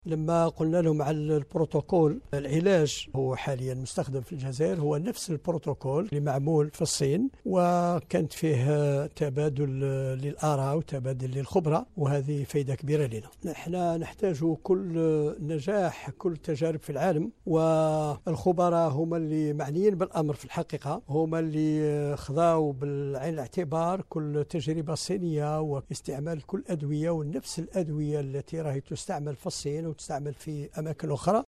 لما قلنا لهم على البروتوكول العلاج هو حاليا مستخدم في الجزائر هو نفس البروتوكول اللي معمول في الصين، وكانت فيه تبادل للآراء وتبادل للخبرة، وهذه فائدة كبيرة لنا. نحن نحتاج كل نجاح، كل تجارب في العالم، والخبراء هم اللي معنيين بالأمر في الحقيقة، هم اللي خضعوا بالعين الاعتبار كل تجربة صينية واستعمال كل أدوية ونفس الأدوية التي راهي تستعمل في الصين وتستعمل في أماكن أخرى،